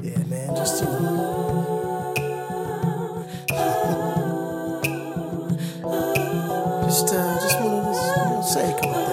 Yeah, man, just just wanna say a couple things.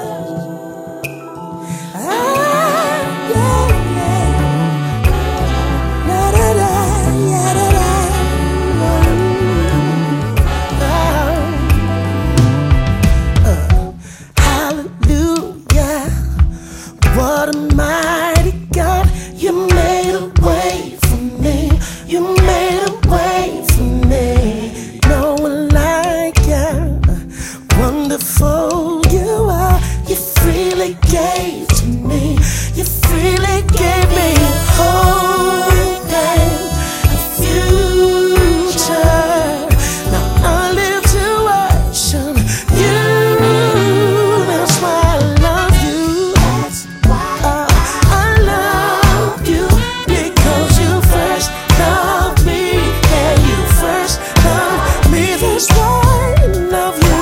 Hallelujah, what a mighty God. You made a way for me. You made a way for me. No one like you. Wonderful you are. You freely gave to me. You freely gave me hope and a future. Now I live to worship you. That's why I love you. That's why I love you, because you first loved me. Yeah, you first loved me. That's why I love you.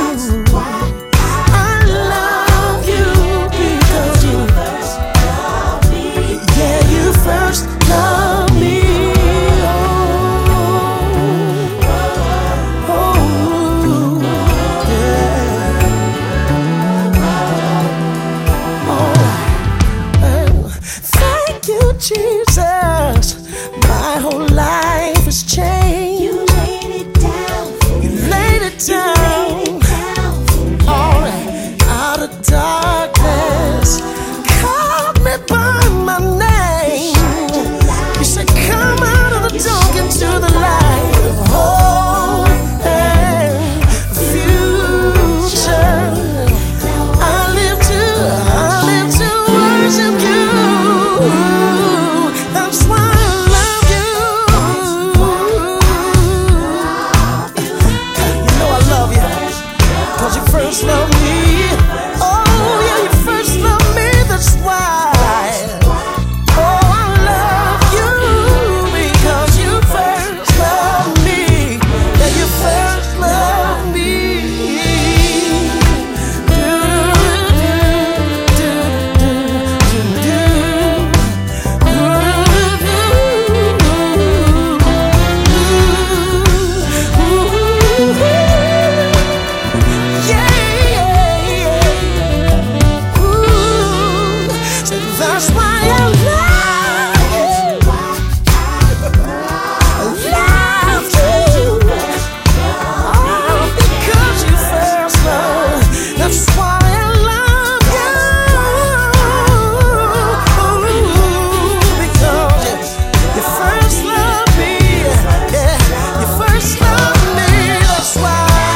First love me, thank you, Jesus. My whole life has changed. You laid it down. You laid it down. Alright, out of darkness, called me by my name. You said, come out of the dark into the light of hope and future. I live to worship you. That's why I love you. You know I love you, 'cause you first loved me. Oh yeah, you first loved me. That's why. That's why I love you. Oh, because you first loved. That's why I love you. Because you first loved me. Yeah, you first loved me. That's why.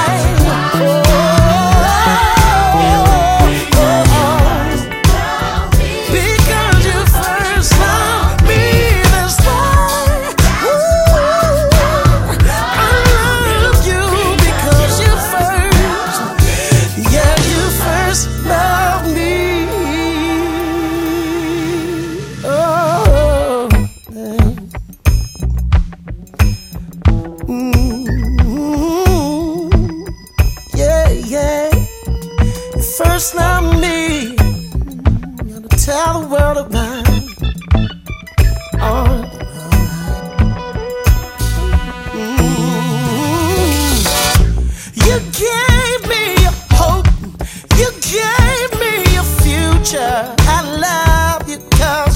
First love me, gotta tell the world about it. You gave me a hope, you gave me a future. I love you 'cause